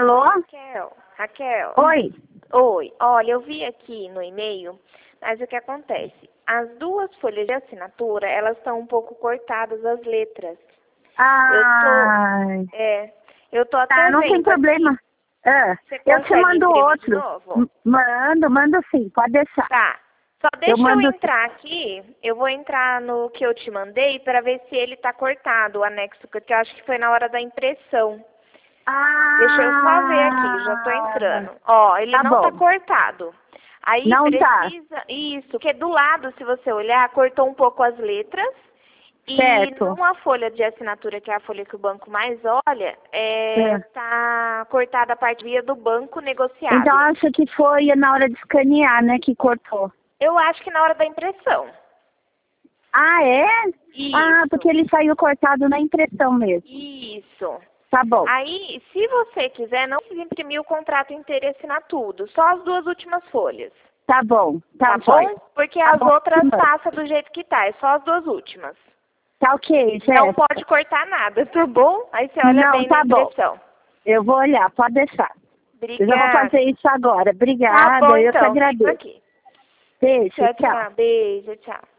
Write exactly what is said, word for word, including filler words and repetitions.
Alô? Raquel, Raquel. Oi. Oi, olha, eu vi aqui no e-mail, mas o que acontece? As duas folhas de assinatura, elas estão um pouco cortadas as letras. Ai. Eu tô, é, eu tô até Tá, não vendo tem problema. aqui. Ah, Você eu te consegue mando imprimir outro. de novo? M- Mando, mando sim, pode deixar. Tá. Só Eu deixa eu, mando sim. entrar aqui, eu vou entrar no que eu te mandei para ver se ele tá cortado, o anexo, porque eu acho que foi na hora da impressão. Ah, Deixa eu só ver aqui, já tô entrando. Ó, ele tá não tá bom. cortado. Aí Não tá. precisa, isso, porque do lado, se você olhar, cortou um pouco as letras. E Certo. numa folha de assinatura, que é a folha que o banco mais olha, é, É. tá cortada a parte via do banco negociável. Então acho que foi na hora de escanear, né, que cortou. Eu acho que na hora da impressão. Ah, é? Isso. Ah, porque ele saiu cortado na impressão mesmo. Isso. Tá bom. Aí, se você quiser, não precisa imprimir o contrato inteiro e assinar tudo, só as duas últimas folhas. Tá bom. Tá, Tá jóia. bom? Porque Tá as bom. outras passa do jeito que tá, é só as duas últimas. Tá ok, Não certo. pode cortar nada, tá bom? Aí você olha Não, bem na tá bom. impressão. Eu vou olhar, pode deixar. Eu já vou Obrigada. fazer isso agora. Tá Obrigada, bom, eu que então. Fico agradeço. aqui. Beijo, Tchau, tchau. tchau. Beijo, tchau.